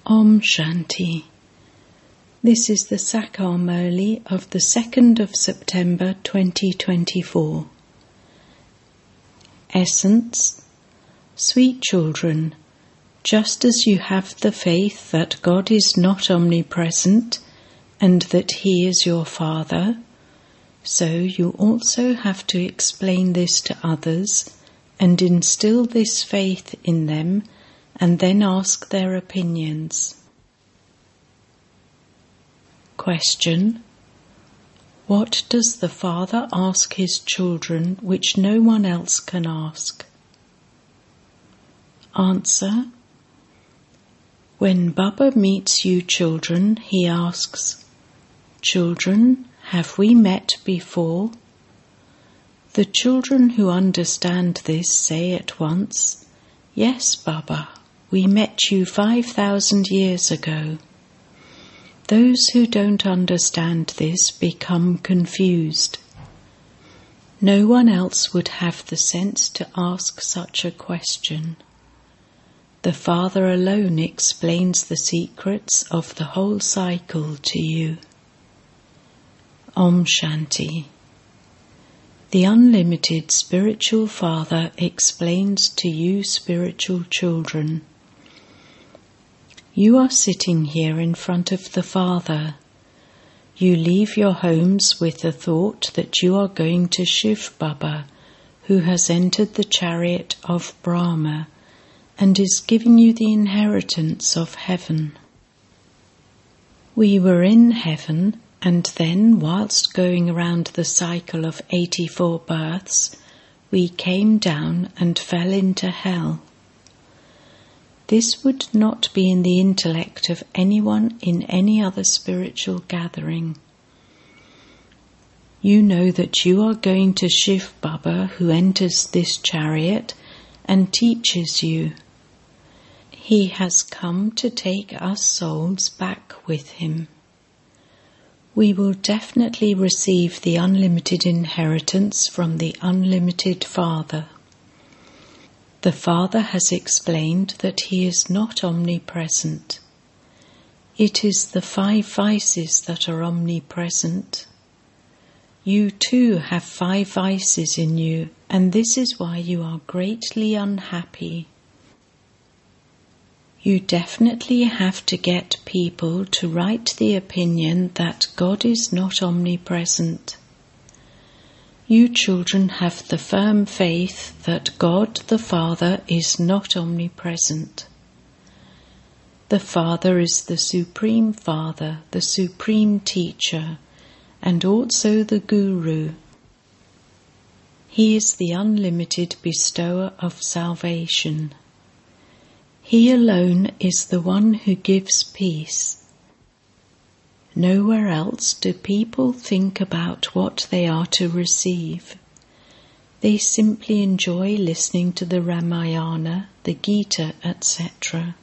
Om Shanti. This is the Sakar Murli of the 2nd of September 2024. Essence. Sweet children, just as you have the faith that God is not omnipresent and that He is your Father, so you also have to explain this to others and instill this faith in them and then ask their opinions. Question. What does the Father ask His children which no one else can ask? Answer. When Baba meets you children, he asks, "Children, have we met before?" The children who understand this say at once, "Yes, Baba, we met you 5,000 years ago." Those who don't understand this become confused. No one else would have the sense to ask such a question. The Father alone explains the secrets of the whole cycle to you. Om Shanti. The unlimited spiritual Father explains to you spiritual children. You are sitting here in front of the Father. You leave your homes with the thought that you are going to Shiv Baba, who has entered the chariot of Brahma and is giving you the inheritance of heaven. We were in heaven, and then, whilst going around the cycle of 84 births, we came down and fell into hell. This would not be in the intellect of anyone in any other spiritual gathering. You know that you are going to Shiv Baba, who enters this chariot and teaches you. He has come to take us souls back with him. We will definitely receive the unlimited inheritance from the unlimited Father. The Father has explained that He is not omnipresent. It is the 5 vices that are omnipresent. You too have 5 vices in you, and this is why you are greatly unhappy. You definitely have to get people to write the opinion that God is not omnipresent. You children have the firm faith that God the Father is not omnipresent. The Father is the Supreme Father, the Supreme Teacher, and also the Guru. He is the unlimited bestower of salvation. He alone is the one who gives peace. Nowhere else do people think about what they are to receive. They simply enjoy listening to the Ramayana, the Gita, etc.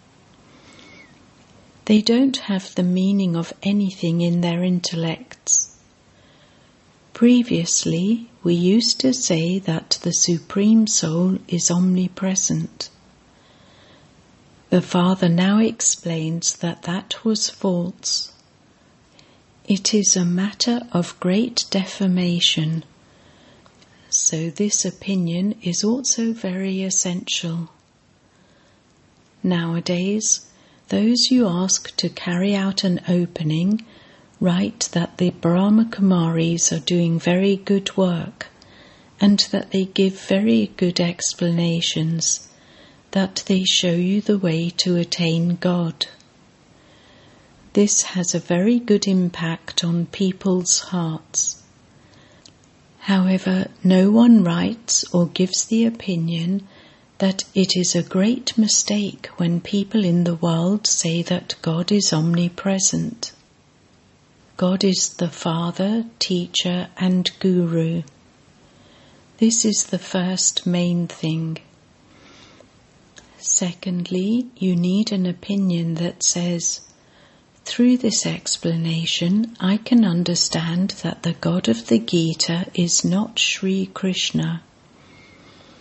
They don't have the meaning of anything in their intellects. Previously, we used to say that the Supreme Soul is omnipresent. The Father now explains that that was false. It is a matter of great defamation, so this opinion is also very essential. Nowadays, those you ask to carry out an opening write that the Brahma Kumaris are doing very good work and that they give very good explanations, that they show you the way to attain God. This has a very good impact on people's hearts. However, no one writes or gives the opinion that it is a great mistake when people in the world say that God is omnipresent. God is the Father, Teacher, and Guru. This is the first main thing. Secondly, you need an opinion that says, "Through this explanation, I can understand that the God of the Gita is not Sri Krishna."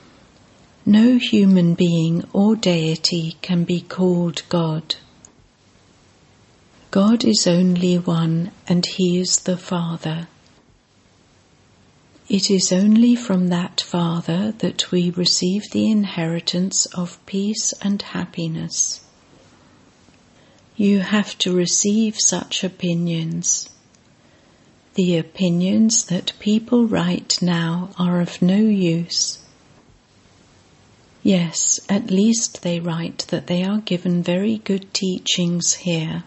No human being or deity can be called God. God is only one, and He is the Father. It is only from that Father that we receive the inheritance of peace and happiness. You have to receive such opinions. The opinions that people write now are of no use. Yes, at least they write that they are given very good teachings here.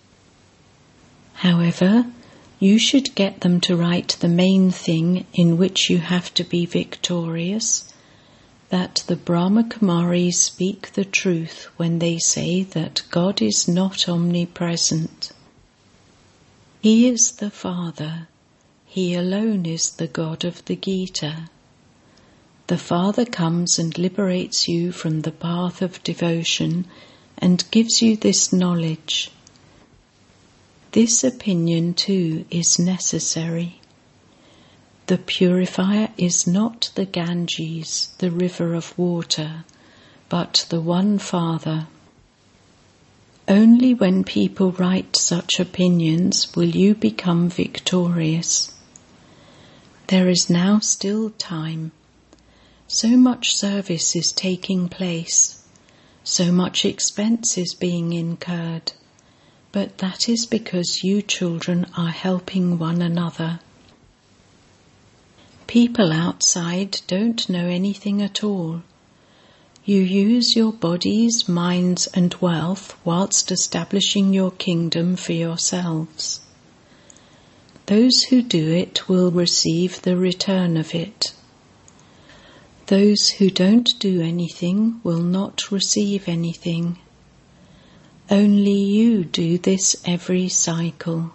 However, you should get them to write the main thing in which you have to be victorious, that the Brahma Kumaris speak the truth when they say that God is not omnipresent. He is the Father. He alone is the God of the Gita. The Father comes and liberates you from the path of devotion and gives you this knowledge. This opinion too is necessary. The purifier is not the Ganges, the river of water, but the one Father. Only when people write such opinions will you become victorious. There is now still time. So much service is taking place, so much expense is being incurred, but that is because you children are helping one another. People outside don't know anything at all. You use your bodies, minds and wealth whilst establishing your kingdom for yourselves. Those who do it will receive the return of it. Those who don't do anything will not receive anything. Only you do this every cycle.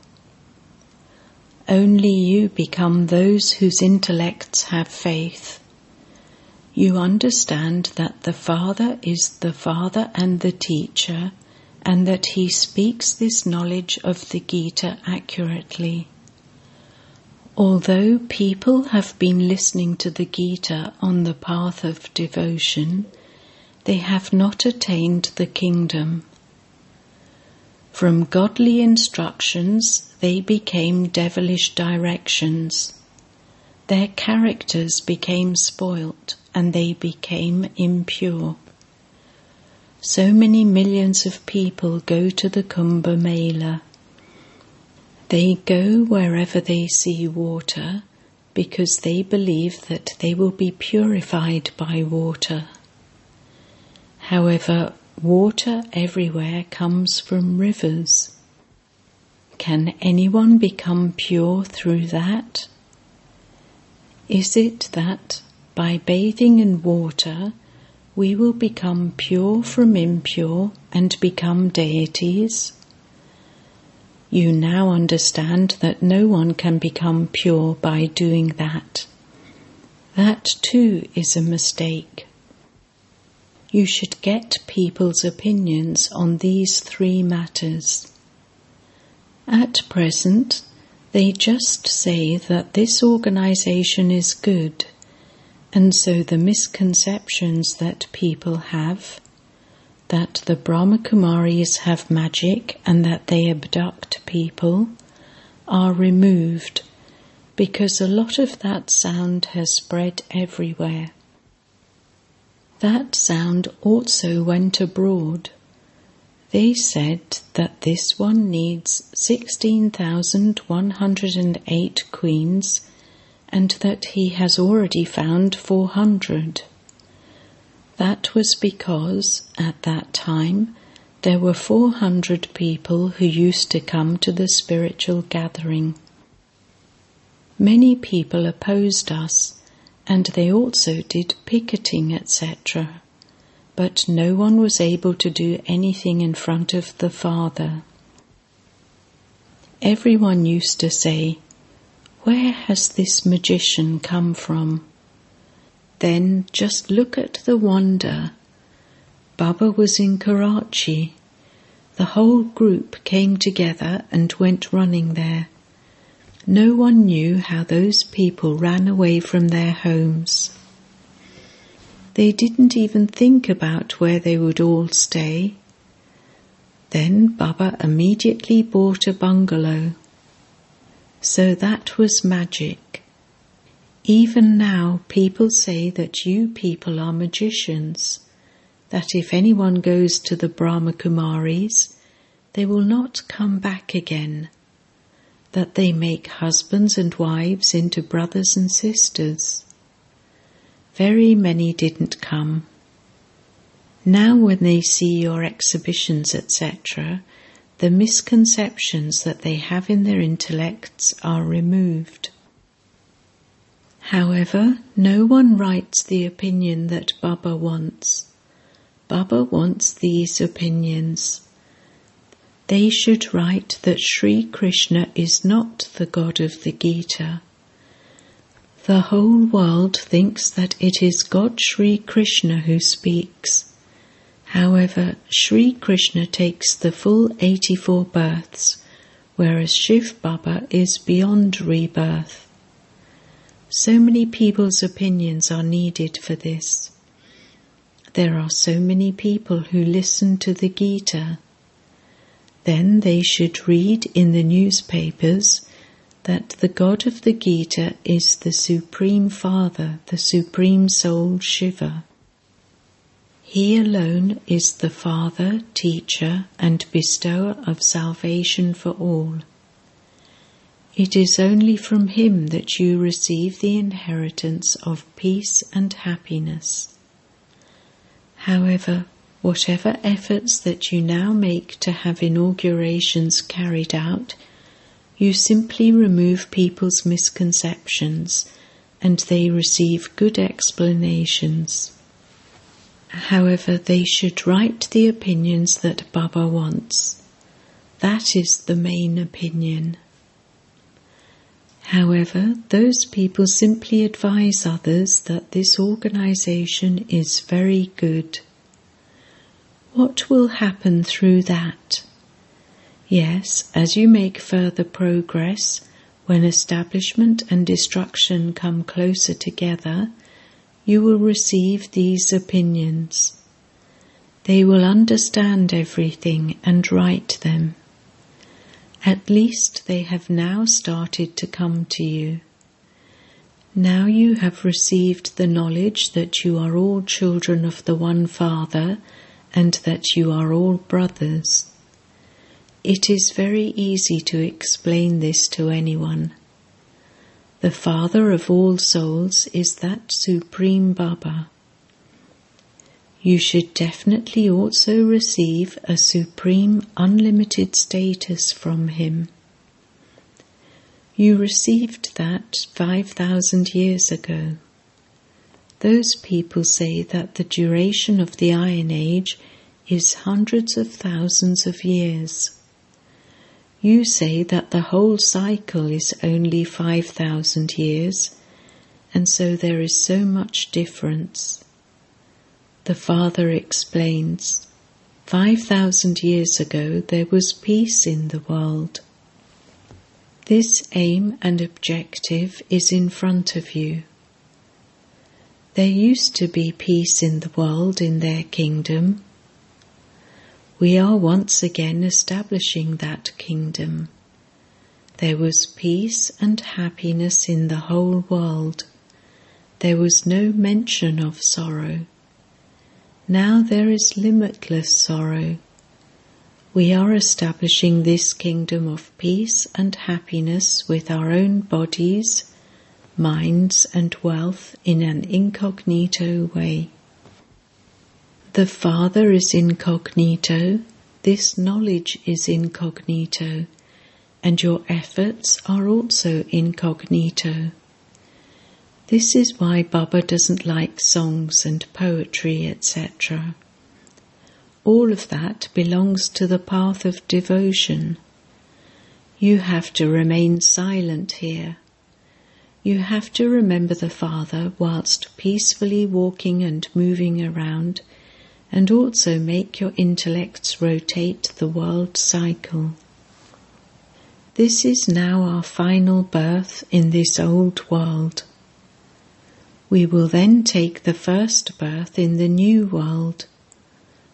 Only you become those whose intellects have faith. You understand that the Father is the Father and the Teacher, and that He speaks this knowledge of the Gita accurately. Although people have been listening to the Gita on the path of devotion, they have not attained the kingdom. From godly instructions, they became devilish directions. Their characters became spoilt, and they became impure. So many millions of people go to the Kumbh Mela. They go wherever they see water, because they believe that they will be purified by water. However, water everywhere comes from rivers. Can anyone become pure through that? Is it that by bathing in water we will become pure from impure and become deities? You now understand that no one can become pure by doing that. That too is a mistake. You should get people's opinions on these three matters. At present, they just say that this organization is good, and so the misconceptions that people have, that the Brahma Kumaris have magic and that they abduct people, are removed, because a lot of that sound has spread everywhere. That sound also went abroad. They said that this one needs 16,108 queens and that he has already found 400. That was because, at that time, there were 400 people who used to come to the spiritual gathering. Many people opposed us, and they also did picketing, etc., but no one was able to do anything in front of the Father. Everyone used to say, "Where has this magician come from?" Then just look at the wonder. Baba was in Karachi. The whole group came together and went running there. No one knew how those people ran away from their homes. They didn't even think about where they would all stay. Then Baba immediately bought a bungalow. So that was magic. Even now people say that you people are magicians, that if anyone goes to the Brahma Kumaris, they will not come back again, that they make husbands and wives into brothers and sisters. Very many didn't come. Now when they see your exhibitions, etc., the misconceptions that they have in their intellects are removed. However, no one writes the opinion that Baba wants. Baba wants these opinions. They should write that Sri Krishna is not the God of the Gita. The whole world thinks that it is God Sri Krishna who speaks. However, Sri Krishna takes the full 84 births, whereas Shiv Baba is beyond rebirth. So many people's opinions are needed for this. There are so many people who listen to the Gita. Then they should read in the newspapers that the God of the Gita is the Supreme Father, the Supreme Soul Shiva. He alone is the Father, Teacher, and Bestower of salvation for all. It is only from Him that you receive the inheritance of peace and happiness. However, whatever efforts that you now make to have inaugurations carried out, you simply remove people's misconceptions and they receive good explanations. However, they should write the opinions that Baba wants. That is the main opinion. However, those people simply advise others that this organization is very good. What will happen through that? Yes, as you make further progress, when establishment and destruction come closer together, you will receive these opinions. They will understand everything and write them. At least they have now started to come to you. Now you have received the knowledge that you are all children of the one Father and that you are all brothers. It is very easy to explain this to anyone. The Father of all souls is that Supreme Baba. You should definitely also receive a supreme unlimited status from Him. You received that 5,000 years ago. Those people say that the duration of the Iron Age is hundreds of thousands of years. You say that the whole cycle is only 5,000 years, and so there is so much difference. The Father explains, 5,000 years ago there was peace in the world. This aim and objective is in front of you. There used to be peace in the world in their kingdom. We are once again establishing that kingdom. There was peace and happiness in the whole world. There was no mention of sorrow. Now there is limitless sorrow. We are establishing this kingdom of peace and happiness with our own bodies, minds and wealth in an incognito way. The Father is incognito, this knowledge is incognito, and your efforts are also incognito. This is why Baba doesn't like songs and poetry, etc. All of that belongs to the path of devotion. You have to remain silent here. You have to remember the Father whilst peacefully walking and moving around, and also make your intellects rotate the world cycle. This is now our final birth in this old world. We will then take the first birth in the new world.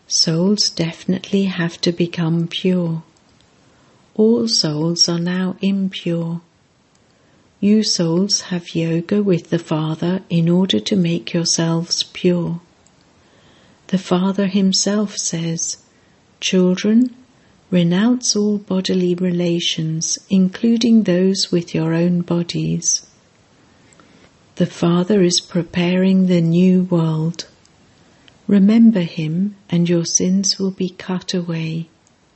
Souls definitely have to become pure. All souls are now impure. You souls have yoga with the Father in order to make yourselves pure. The Father himself says, "Children, renounce all bodily relations, including those with your own bodies." The Father is preparing the new world. Remember him, and your sins will be cut away.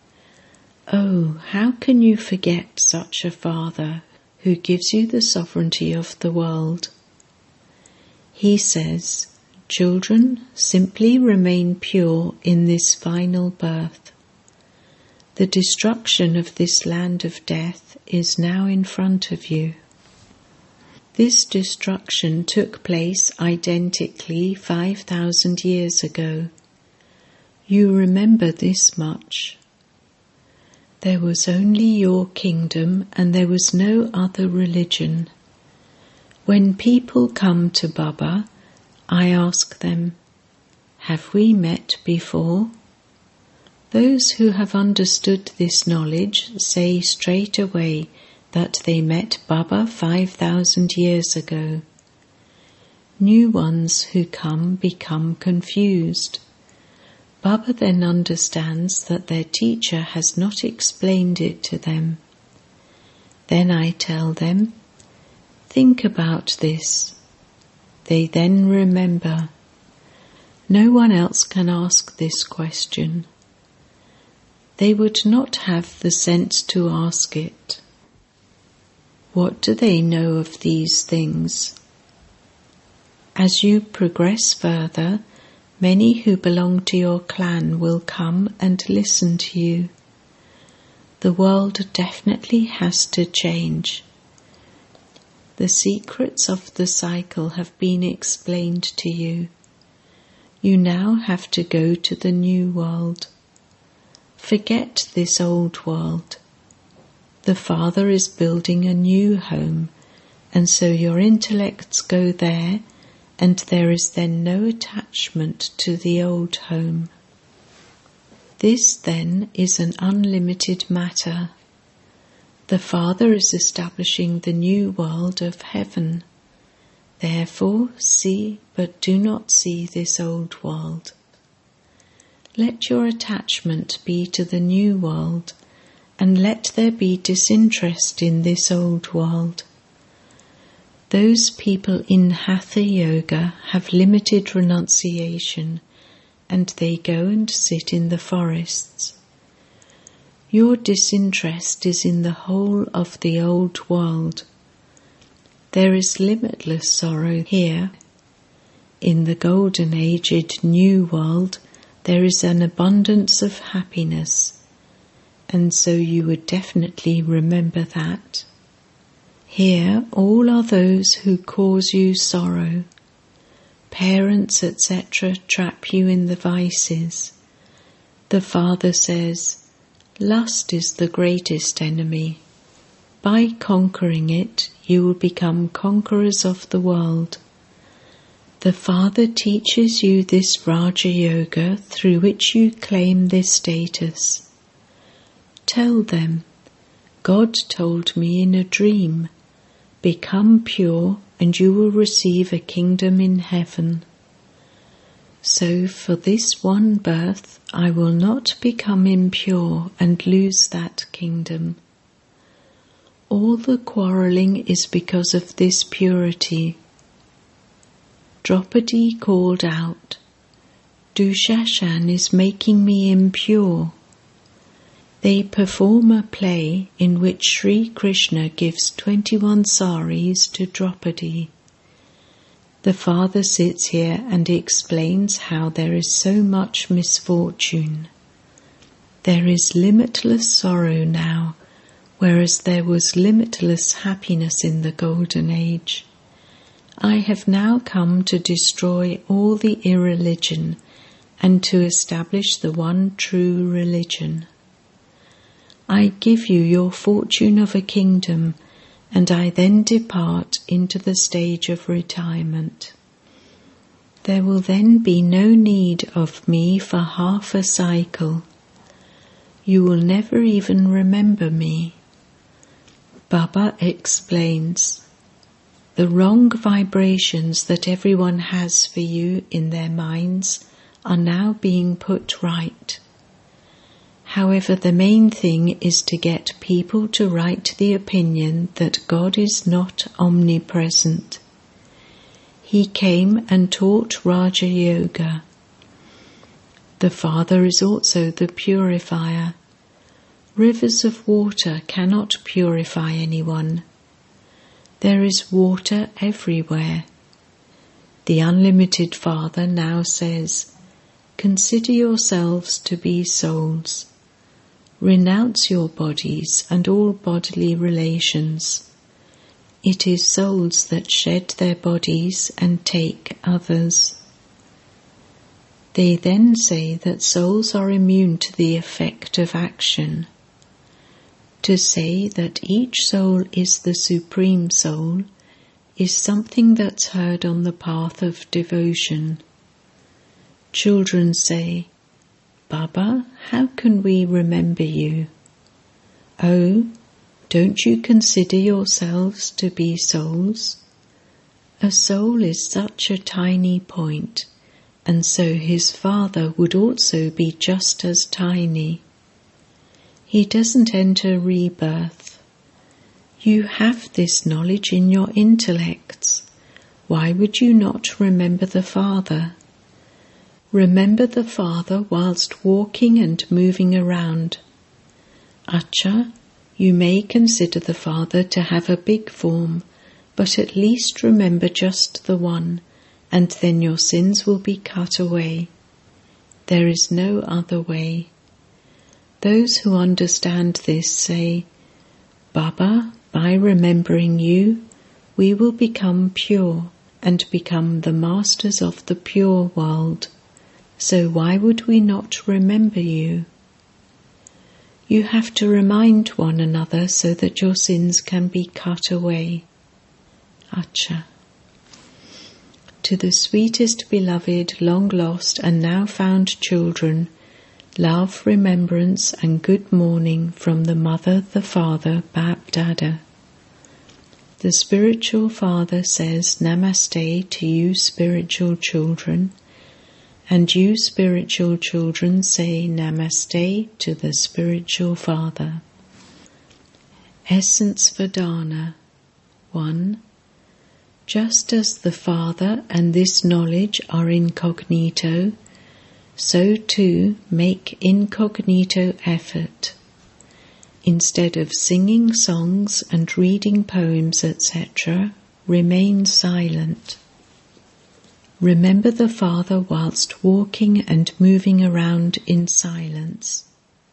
Oh, how can you forget such a Father who gives you the sovereignty of the world? He says, "Children, simply remain pure in this final birth. The destruction of this land of death is now in front of you." This destruction took place identically 5,000 years ago. You remember this much. There was only your kingdom and there was no other religion. When people come to Baba, I ask them, "Have we met before?" Those who have understood this knowledge say straight away that they met Baba 5,000 years ago. New ones who come become confused. Baba then understands that their teacher has not explained it to them. Then I tell them, "Think about this." They then remember. No one else can ask this question. They would not have the sense to ask it. What do they know of these things? As you progress further, many who belong to your clan will come and listen to you. The world definitely has to change. The secrets of the cycle have been explained to you. You now have to go to the new world. Forget this old world. The Father is building a new home, and so your intellects go there, and there is then no attachment to the old home. This then is an unlimited matter. The Father is establishing the new world of heaven. Therefore, see but do not see this old world. Let your attachment be to the new world, and let there be disinterest in this old world. Those people in Hatha Yoga have limited renunciation, and they go and sit in the forests. Your disinterest is in the whole of the old world. There is limitless sorrow here. In the golden-aged new world, there is an abundance of happiness, and so you would definitely remember that. Here all are those who cause you sorrow. Parents, etc., trap you in the vices. The Father says, "Lust is the greatest enemy. By conquering it, you will become conquerors of the world." The Father teaches you this Raja Yoga through which you claim this status. Tell them, "God told me in a dream, become pure and you will receive a kingdom in heaven." So for this one birth, I will not become impure and lose that kingdom. All the quarrelling is because of this purity. Draupadi called out, "Dushashan is making me impure." They perform a play in which Sri Krishna gives 21 saris to Draupadi. The Father sits here and explains how there is so much misfortune. There is limitless sorrow now, whereas there was limitless happiness in the Golden Age. I have now come to destroy all the irreligion and to establish the one true religion. I give you your fortune of a kingdom, and I then depart into the stage of retirement. There will then be no need of me for half a cycle. You will never even remember me. Baba explains, the wrong vibrations that everyone has for you in their minds are now being put right. However, the main thing is to get people to write the opinion that God is not omnipresent. He came and taught Raja Yoga. The Father is also the purifier. Rivers of water cannot purify anyone. There is water everywhere. The unlimited Father now says, consider yourselves to be souls. Renounce your bodies and all bodily relations. It is souls that shed their bodies and take others. They then say that souls are immune to the effect of action. To say that each soul is the Supreme Soul is something that's heard on the path of devotion. Children say, Baba, how can we remember you? Oh, don't you consider yourselves to be souls? A soul is such a tiny point, and so his Father would also be just as tiny. He doesn't enter rebirth. You have this knowledge in your intellects. Why would you not remember the Father? Remember the Father whilst walking and moving around. Acha, you may consider the Father to have a big form, but at least remember just the one, and then your sins will be cut away. There is no other way. Those who understand this say, Baba, by remembering you, we will become pure and become the masters of the pure world. So why would we not remember you? You have to remind one another so that your sins can be cut away. Acha. To the sweetest beloved, long lost and now found children, love, remembrance and good morning from the Mother, the Father, Bap Dada. The spiritual Father says Namaste to you spiritual children, and you spiritual children say Namaste to the spiritual Father. Essence Vedana 1. Just as the Father and this knowledge are incognito, so too make incognito effort. Instead of singing songs and reading poems, etc., remain silent. Remember the Father whilst walking and moving around in silence.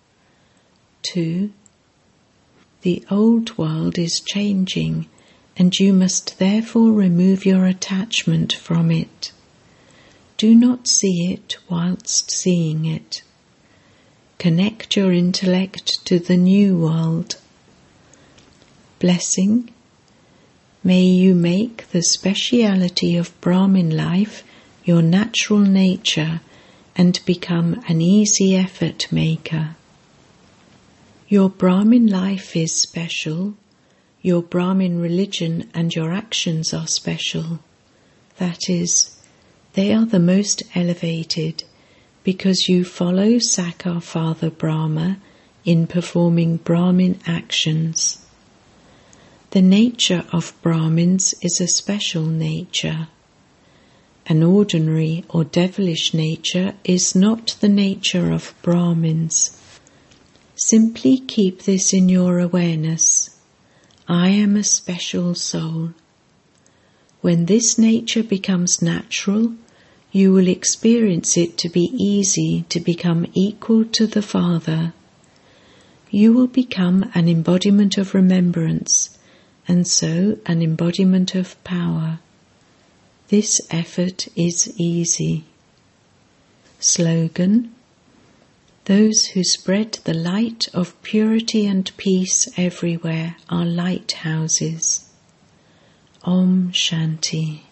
2. The old world is changing, and you must therefore remove your attachment from it. Do not see it whilst seeing it. Connect your intellect to the new world. Blessing. May you make the speciality of Brahmin life your natural nature and become an easy effort maker. Your Brahmin life is special. Your Brahmin religion and your actions are special. That is, they are the most elevated because you follow Sakar Father Brahma in performing Brahmin actions. The nature of Brahmins is a special nature. An ordinary or devilish nature is not the nature of Brahmins. Simply keep this in your awareness. I am a special soul. When this nature becomes natural, you will experience it to be easy to become equal to the Father. You will become an embodiment of remembrance, and so an embodiment of power. This effort is easy. Slogan: Those who spread the light of purity and peace everywhere are lighthouses. Om Shanti.